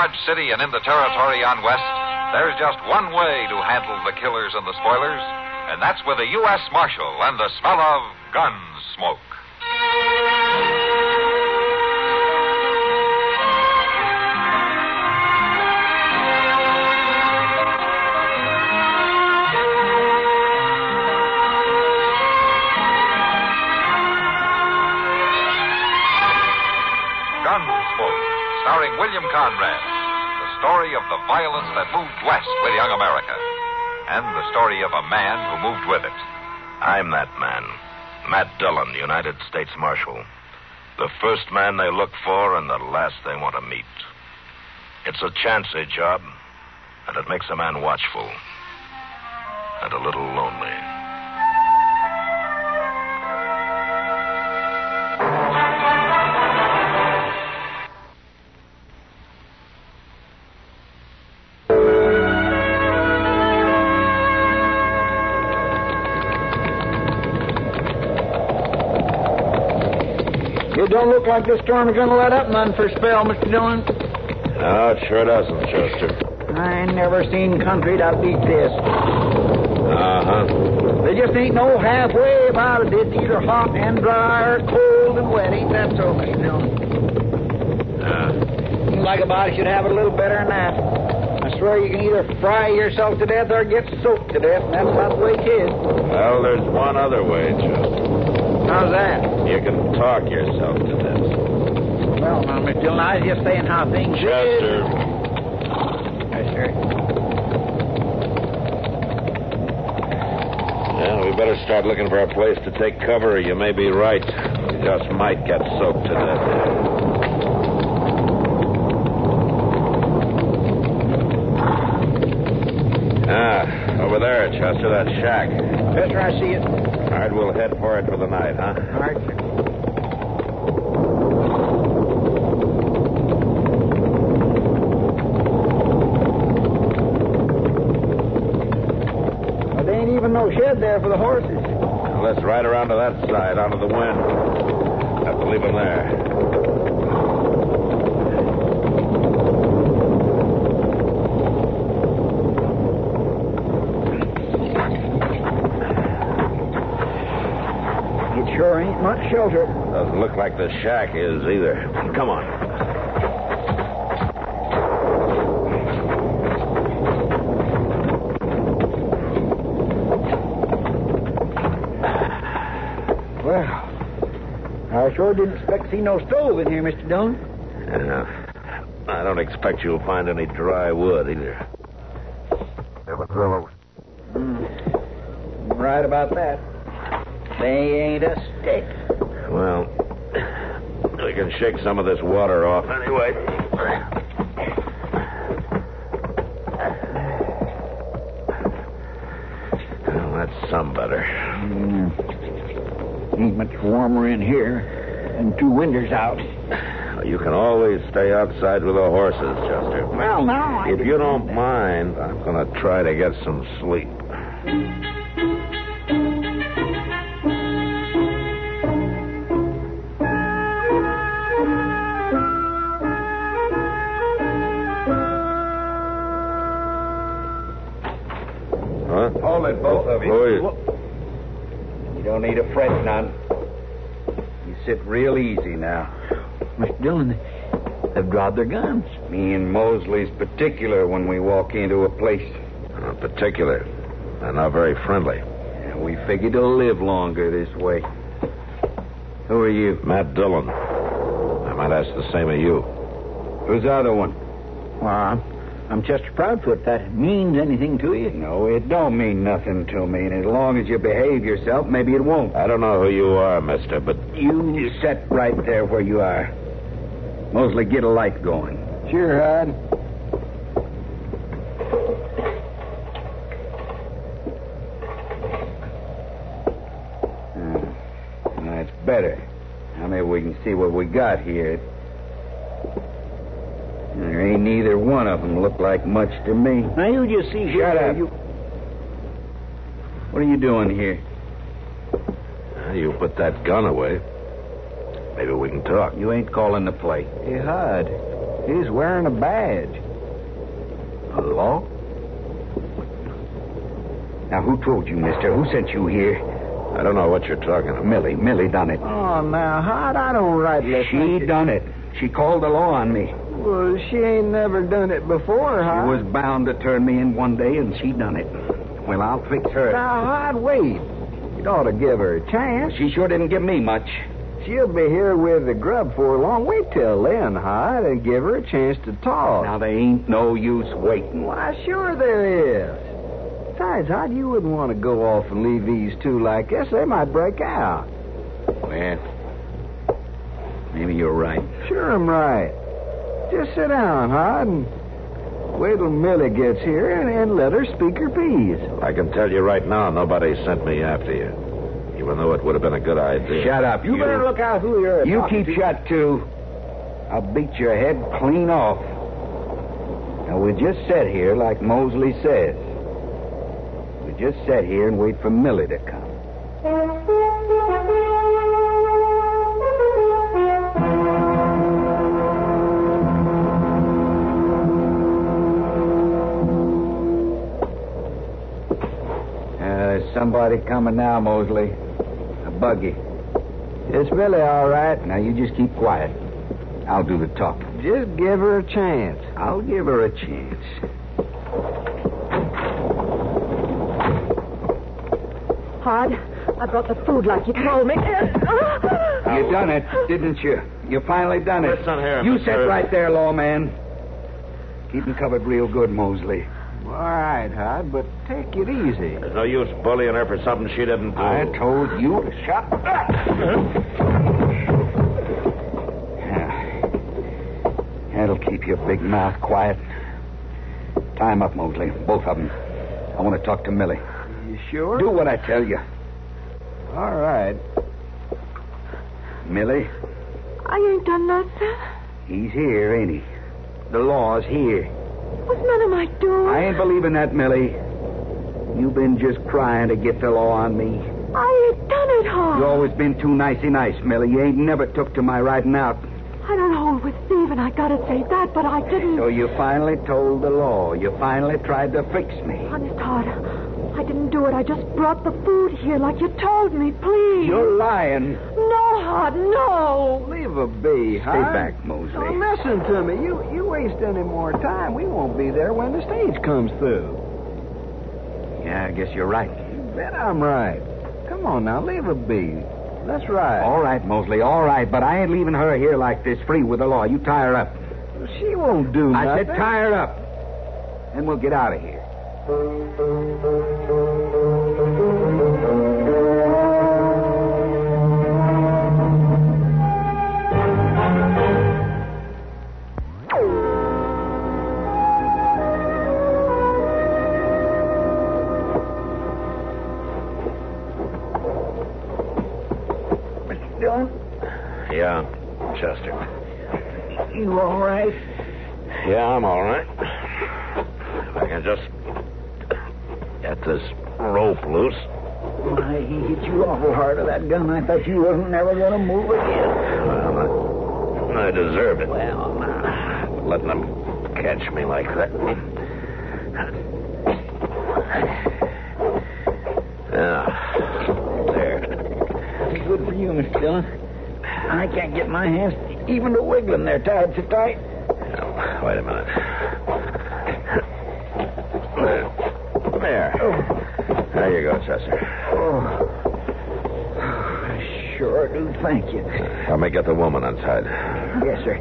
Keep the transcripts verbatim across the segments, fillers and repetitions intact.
Dodge City and in the territory on West, there's just one way to handle the killers and the spoilers, and that's with a U S Marshal and the smell of gun smoke. Gunsmoke, starring William Conrad. The story of the violence that moved west with young America. And the story of a man who moved with it. I'm that man. Matt Dillon, United States Marshal. The first man they look for and the last they want to meet. It's a chancy job, and it makes a man watchful. And a little lonely. It don't look like this storm is going to let up none for a spell, Mister Dillon. No, it sure doesn't, Chester. I ain't never seen country that beat this. Uh-huh. There just ain't no halfway about it. It's either hot and dry or cold and wet. Ain't that so, Mister Dillon? Yeah. Seems like a body should have it a little better than that. I swear you can either fry yourself to death or get soaked to death, and that's about the way it is. Well, there's one other way, Chester. How's that? You can talk yourself to death. Well, now, Mister Dillon, I was just saying how things Chester. is. Yes, sir. Yeah, we better start looking for a place to take cover, or you may be right. We just might get soaked to death. Ah, over there, Chester, that shack. Chester, I see it. All right, we'll head for it for the night, huh? All right, sir. Well, there ain't even no shed there for the horses. Now, let's ride around to that side, onto the wind. Have to leave them there. Sure ain't much shelter. Doesn't look like the shack is either. Come on. Well, I sure didn't expect to see no stove in here, Mister Dillon. Yeah. I don't expect you'll find any dry wood either. Mm. Right about that. They ain't a stick. Well, we can shake some of this water off anyway. Well, that's some better. Mm. Ain't much warmer in here, and two windows out. You can always stay outside with the horses, Chester. Well, now, I if you don't mind, I'm going to try to get some sleep. Hold it, both of you. Who are you? You don't need to fret none. You sit real easy now. Mister Dillon, they've dropped their guns. Me and Mosley's particular when we walk into a place. Uh, particular. They're not very friendly. Yeah, we figured to live longer this way. Who are you? Matt Dillon. I might ask the same of you. Who's the other one? Well, I'm, I'm Chester Proudfoot. That means anything to you? No, it don't mean nothing to me. And as long as you behave yourself, maybe it won't. I don't know who you are, mister, but... You sit right there where you are. Mosley, get a light going. Sure, Hud. Hmm. That's better. Now maybe we can see what we got here. There ain't neither one of them look like much to me. Now, you just see... Shut here, up. You... What are you doing here? You put that gun away. Maybe we can talk. You ain't calling the play. Hey, Hud. He's wearing a badge. A law? Now, who told you, mister? Who sent you here? I don't know what you're talking about. Millie. Millie done it. Oh, now, Hod, I don't rightly She think it- done it. She called the law on me. Well, she ain't never done it before, Hod. She was bound to turn me in one day, and she done it. Well, I'll fix her. Now, Hod, wait. You'd ought to give her a chance. She sure didn't give me much. She'll be here with the grub for long. Wait till then, Hod, and give her a chance to talk. Now, there ain't no use waiting. Why, sure there is. Besides, Hod, you wouldn't want to go off and leave these two like this. They might break out. Well, maybe you're right. Sure I'm right. Just sit down, Hod, and wait till Millie gets here and, and let her speak her piece. I can tell you right now, nobody sent me after you. Even though it would have been a good idea. Shut up, You, better look out who you're You talking keep to. shut, too. I'll beat your head clean off. Now, we just sit here like Mosley says. We just sit here and wait for Millie to come. Uh, there's somebody coming now, Mosley. A buggy. It's Millie, all right. Now, you just keep quiet. I'll do the talking. Just give her a chance. I'll give her a chance. Hod, I brought the food like you told me. You done it, didn't you? You finally done it. Listen here, You Mister sit right there, lawman. Keep him covered real good, Mosley. All right, Hod, but take it easy. There's no use bullying her for something she didn't do. I told you to shut up. Yeah. That'll keep your big mouth quiet. Tie 'em up, Mosley. Both of them. I want to talk to Millie. You sure? Do what I tell you. All right. Millie, I ain't done nothing. he's here, ain't he? The law's here. Was none of my doing. I ain't believing that, Millie. You've been just crying to get the law on me. I ain't done it, Hod. You always been too nicey nice, Millie. You ain't never took to my riding out. I don't hold with thieving, I gotta say that, but I didn't. So you finally told the law. You finally tried to fix me. Honest, Hod, I didn't do it. I just brought the food here like you told me, please. You're lying. No, Hod, no. Leave her be, Stay Hod. back, Mosley. Now, listen to me. You you waste any more time, we won't be there when the stage comes through. Yeah, I guess you're right. You bet I'm right. Come on now, leave her be. That's right. All right, Mosley, all right. But I ain't leaving her here like this, free with the law. You tie her up. She won't do I nothing. said tie her up. Then we'll get out of here. Mister Dillon, Yeah, Chester. you all right? Yeah, I'm all right. If I can just get this rope loose. Why, he hit you awful hard with that gun. I thought you wasn't never going to move again. Well, I, I deserve it. Well, now. Letting them catch me like that. Yeah. There. It's good for you, Mister Dillon. I can't get my hands even to wiggling. They're tied so tight. Now, wait a minute. There. There. Oh. There you go, Chester. Oh. I sure do thank you. Help me get the woman untied. Yes, sir.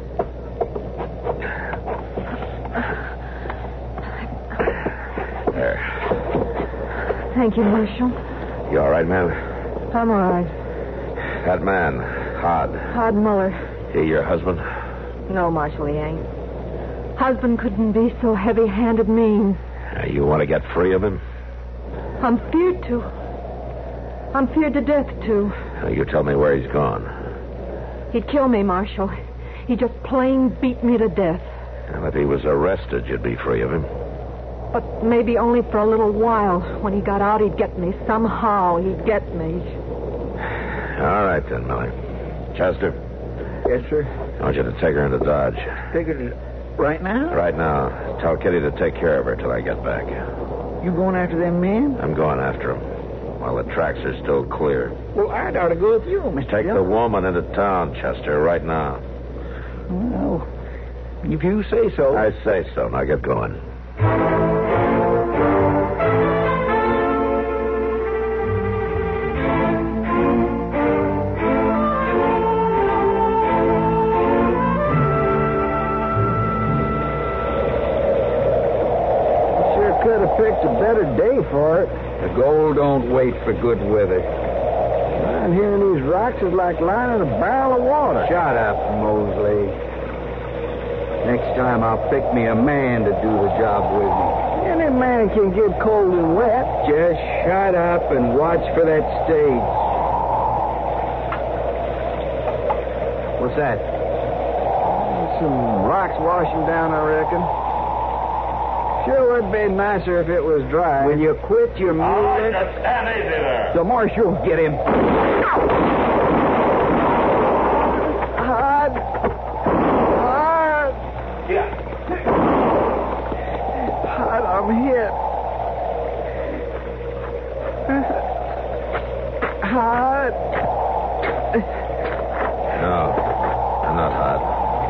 There. Thank you, Marshal. You all right, man? I'm all right. That man, Hod, Hod Muller. he your husband? No, Marshal, he ain't. Husband couldn't be so heavy-handed mean. Uh, you want to get free of him? I'm feared to. I'm feared to death, too. Uh, you tell me where he's gone. He'd kill me, Marshal. He just plain beat me to death. And if he was arrested, you'd be free of him. But maybe only for a little while. When he got out, he'd get me. Somehow, he'd get me. All right, then, Millie. Chester, Yes, sir. I want you to take her into Dodge. Take it right now? Right now. Tell Kitty to take care of her till I get back. You going after them men? I'm going after them while the tracks are still clear. Well, I'd ought to go with you, Mister Take Dillon. the woman into town, Chester, right now. Well, if you say so. I say so. Now get going. Could have picked a better day for it. The gold don't wait for good weather. Lying here in these rocks is like lying in a barrel of water. Shut up, Mosley. Next time I'll pick me a man to do the job with me. Any man can get cold and wet. Just shut up and watch for that stage. What's that? Some rocks washing down, I reckon. Sure would be nicer if it was dry. Will you quit your music? All right, just stand easy there. The marshal, get him. Hard. Hard. Yeah. Hard, I'm hit. Hard. No, I'm not hot.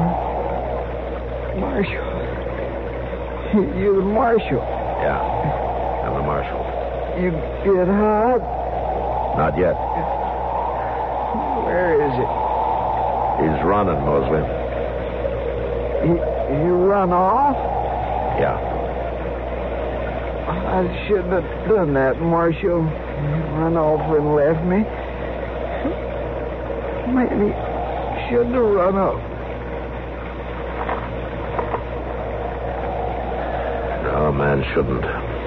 Marshal. You're the marshal. Yeah, I'm the marshal. You get hard? Not yet. Where is it? He's running, Mosley. You, you run off? Yeah. I shouldn't have done that, Marshal. You run off and left me. Maybe shouldn't have run off. No, man shouldn't.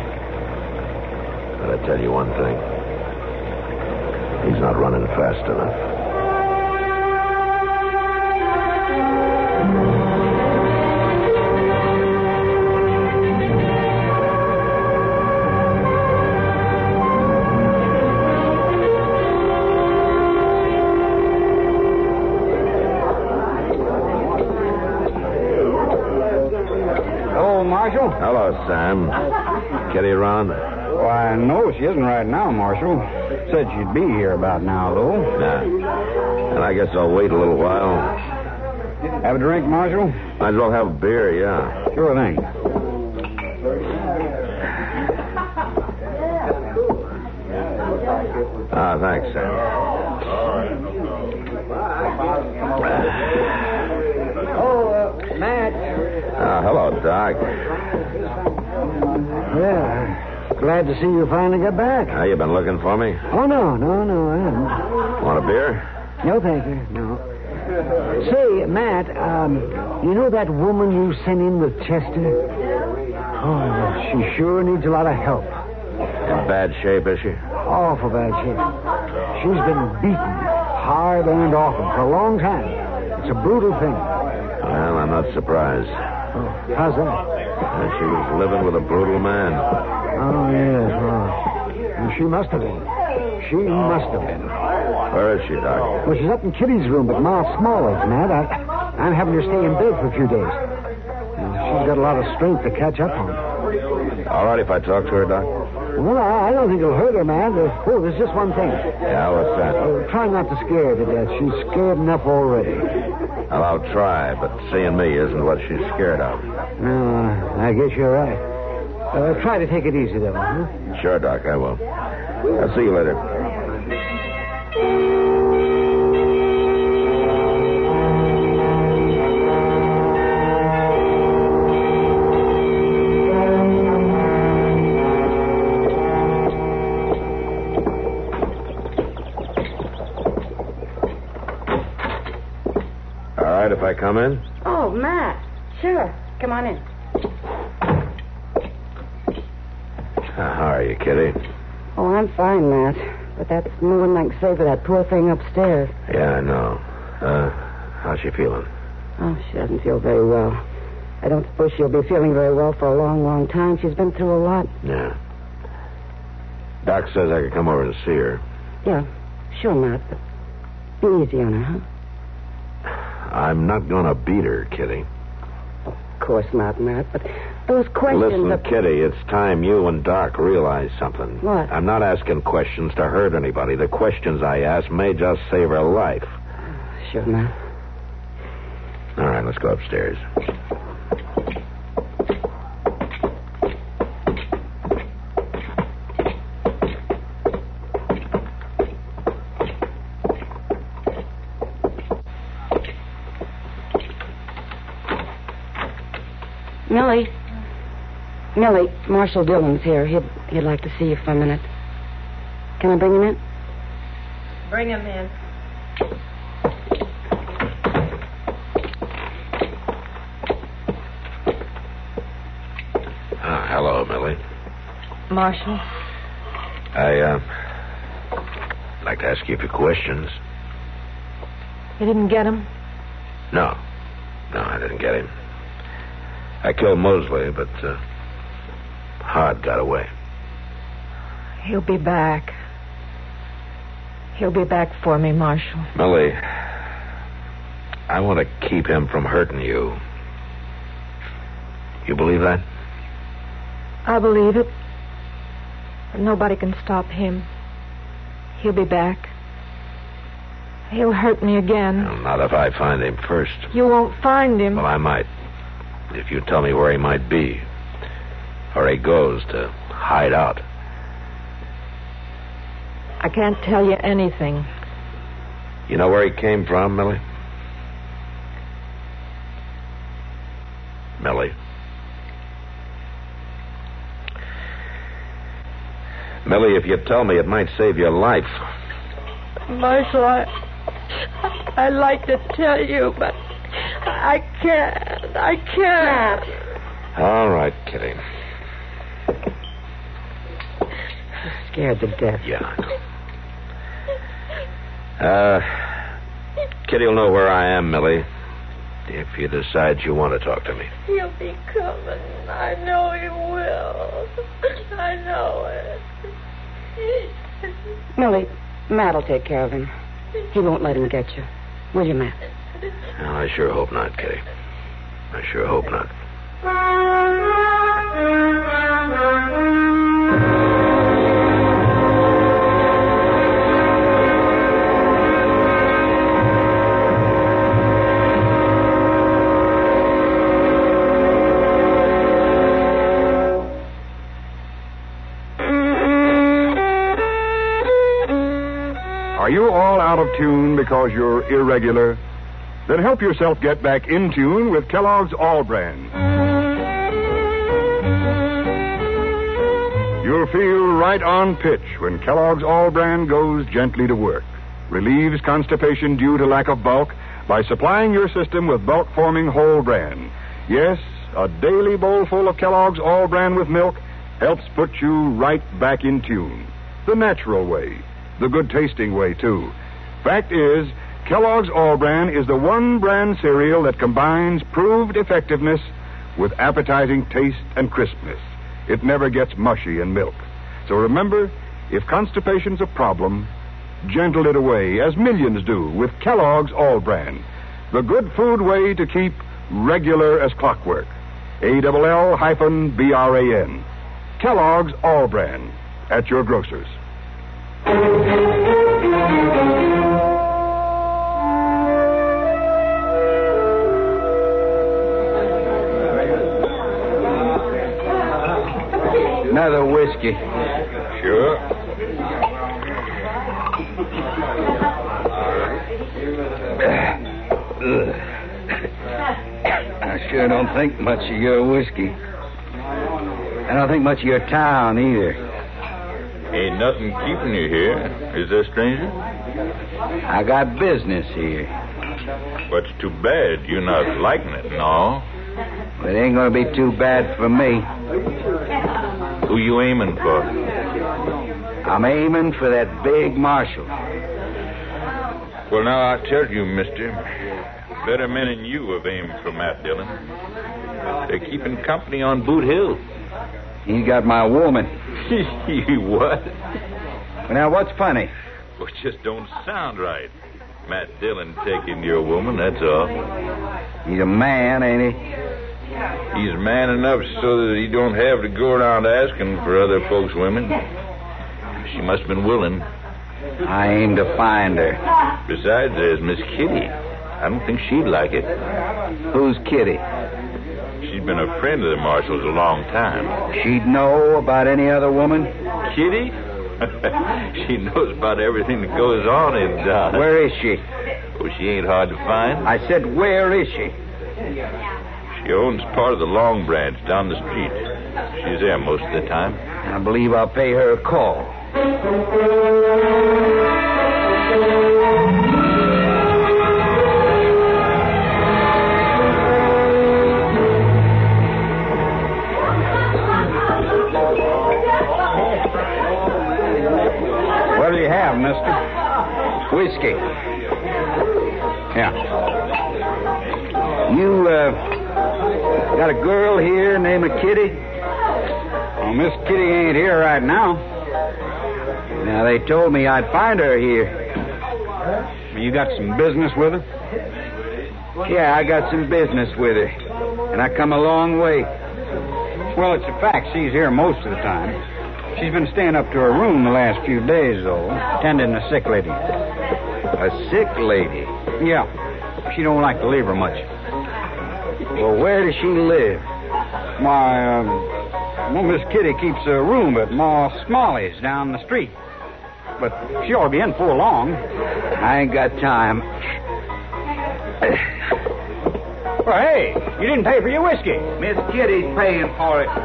But I tell you one thing. He's not running fast enough. Hello, Marshal. Hello, Sam. Kitty around? Why, no, she isn't right now, Marshal. Said she'd be here about now, though. Nah. And I guess I'll wait a little while. Have a drink, Marshal? Might as well have a beer, yeah. Sure thing. Ah, thanks, Sam. Oh, uh, Matt. Ah, hello, Doc. Yeah. Glad to see you finally got back. How you been looking for me? Oh, no, no, no, I haven't. Want a beer? No, thank you. No. Say, Matt, um, you know that woman you sent in with Chester? Oh, she sure needs a lot of help. In bad shape, is she? Awful bad shape. She's been beaten hard and often for a long time. It's a brutal thing. Well, I'm not surprised. Oh, how's that? And she was living with a brutal man. Oh, yes. Oh. And she must have been. She must have been. Where is she, Doc? Well, she's up in Kitty's room at Ma Smalley's, Matt. I, I'm having her stay in bed for a few days. And she's got a lot of strength to catch up on. All right if I talk to her, Doc? Well, I, I don't think it'll hurt her, Matt. Uh, oh, there's just one thing. Yeah, what's that? Uh, try not to scare her to death. She's scared enough already. Well, I'll try, but seeing me isn't what she's scared of. No, I guess you're right. Uh, try to take it easy, though, huh? Sure, Doc, I will. I'll see you later. All right, if I come in? Oh, Matt. Sure. Come on in. Uh, how are you, Kitty? Oh, I'm fine, Matt. But that's more than I can say for that poor thing upstairs. Yeah, I know. Uh, how's she feeling? Oh, she doesn't feel very well. I don't suppose she'll be feeling very well for a long, long time. She's been through a lot. Yeah. Doc says I could come over and see her. Yeah, sure, Matt. But be easy on her, huh? I'm not going to beat her, Kitty. Of course not, Matt, but those questions... Listen, are... Kitty, it's time you and Doc realize something. What? I'm not asking questions to hurt anybody. The questions I ask may just save her life. Sure, Matt. All right, let's go upstairs. Millie. Millie, Marshal Dillon's here. He'd, he'd like to see you for a minute. Can I bring him in? Bring him in. Ah, hello, Millie. Marshal. I, uh... I'd like to ask you a few questions. You didn't get him? No. No, I didn't get him. I killed Mosley, but uh, Hart got away. He'll be back. He'll be back for me, Marshal. Millie, I want to keep him from hurting you. You believe that? I believe it. But nobody can stop him. He'll be back. He'll hurt me again. Well, not if I find him first. You won't find him. Well, I might. If you tell me where he might be. Or he goes to hide out. I can't tell you anything. You know where he came from, Millie? Millie. Millie, if you tell me, it might save your life. Marshal, I... I'd like to tell you, but I can't. I can't. All right, Kitty. She's scared to death. Yeah. Uh, Kitty will know where I am, Millie, if you decide you want to talk to me. He'll be coming. I know he will. I know it. Millie, Matt'll take care of him. He won't let him get you. Will you, Matt? Well, I sure hope not, Kitty. I sure hope not. Are you all out of tune because you're irregular? Then help yourself get back in tune with Kellogg's All Brand. You'll feel right on pitch when Kellogg's All Brand goes gently to work. Relieves constipation due to lack of bulk by supplying your system with bulk-forming whole bran. Yes, a daily bowlful of Kellogg's All Brand with milk helps put you right back in tune. The natural way. The good-tasting way, too. Fact is, Kellogg's All Bran is the one brand cereal that combines proved effectiveness with appetizing taste and crispness. It never gets mushy in milk. So remember, if constipation's a problem, gentle it away, as millions do, with Kellogg's All Bran. The good food way to keep regular as clockwork. A L L hyphen B R A N. Kellogg's All Bran. At your grocer's. Another whiskey. Sure. I sure don't think much of your whiskey. I don't think much of your town either. Ain't nothing keeping you here, is there, stranger? I got business here. But it's too bad you're not liking it and all. But it ain't going to be too bad for me. Who you aiming for? I'm aiming for that big marshal. Well, now, I tell you, mister, better men than you have aimed for Matt Dillon. They're keeping company on Boot Hill. He got my woman. What? Now, what's funny? Well, it just don't sound right. Matt Dillon taking your woman, that's all. He's a man, ain't he? He's man enough so that he don't have to go around asking for other folks' women. She must have been willing. I aim to find her. Besides, there's Miss Kitty. I don't think she'd like it. Who's Kitty? She's been a friend of the Marshal's a long time. She'd know about any other woman? Kitty? She knows about everything that goes on in Dodge. Where is she? Oh, she ain't hard to find. I said, where is she? She owns part of the Long Branch down the street. She's there most of the time. I believe I'll pay her a call. What do you have, mister? Whiskey. Yeah. You, uh, got a girl here named Kitty? Well, Miss Kitty ain't here right now. Now, they told me I'd find her here. You got some business with her? Yeah, I got some business with her. And I come a long way. Well, it's a fact she's here most of the time. She's been staying up to her room the last few days, though, tending a sick lady. A sick lady? Yeah. She don't like to leave her much. Well, where does she live? Why, um, well, Miss Kitty keeps a room at Ma Smalley's down the street. But she ought to be in for long. I ain't got time. Well, hey, you didn't pay for your whiskey. Miss Kitty's paying for it.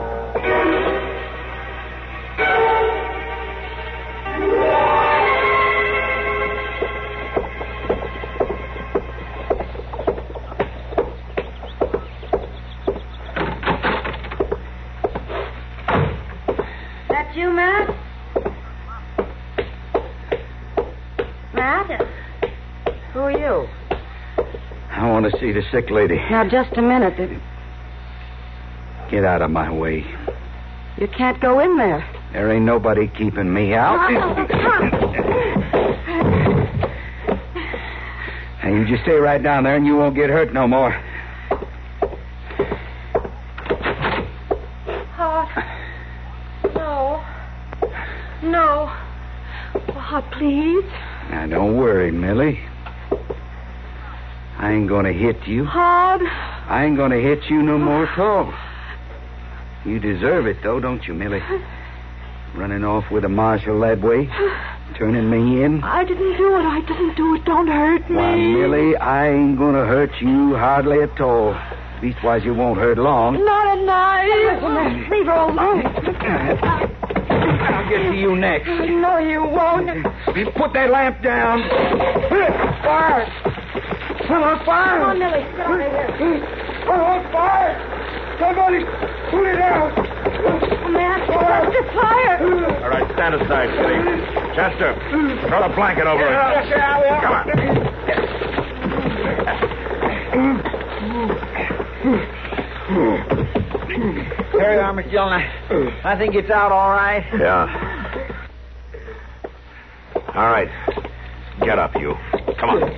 That you, Matt? Matt? Who are you? I want to see the sick lady. Now, just a minute. Get out of my way. You can't go in there. There ain't nobody keeping me out. Now, you just stay right down there and you won't get hurt no more. Hart. No. No. Oh, Hart, please. Now, don't worry, Millie. I ain't gonna hit you. Hart. I ain't gonna hit you no more at all. You deserve it, though, don't you, Millie? Running off with a marshal that way, turning me in. I didn't do it. I didn't do it. Don't hurt me. Why, Millie, I ain't gonna hurt you hardly at all. Leastwise, you won't hurt long. Not a knife. Listen, leave her alone. I'll get to you next. No, you won't. Put that lamp down. Fire! I'm on fire! Come on, Millie. Get out of here. I'm on fire! Somebody put it out! Oh, Matt, it's fire. All right, stand aside, Kitty. Chester, throw the blanket over it. Yes, sir, I will. Come on. There you are, Miss Dillon. I think it's out all right. Yeah. All right. Get up, you. Come on.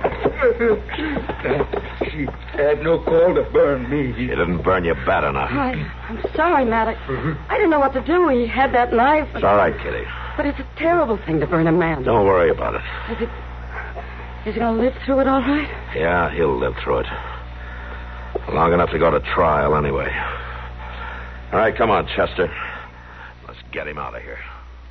She had no call to burn me. She didn't burn you bad enough. I, I'm sorry, Matt. I, I didn't know what to do. He had that knife. It's all right, Kitty. But it's a terrible thing to burn a man. Don't worry about it. Is it... Is he going to live through it all right? Yeah, he'll live through it. Long enough to go to trial, anyway. All right, come on, Chester. Let's get him out of here.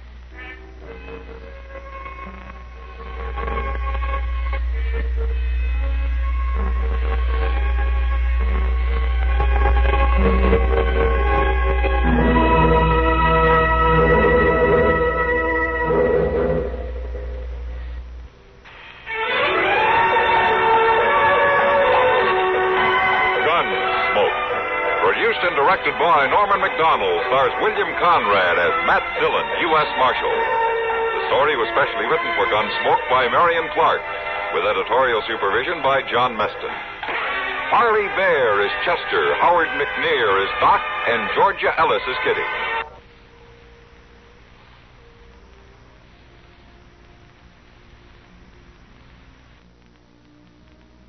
Directed by Norman McDonald, stars William Conrad as Matt Dillon, U S Marshal. The story was specially written for Gunsmoke by Marion Clark, with editorial supervision by John Meston. Harley Bear is Chester, Howard McNear is Doc, and Georgia Ellis is Kitty.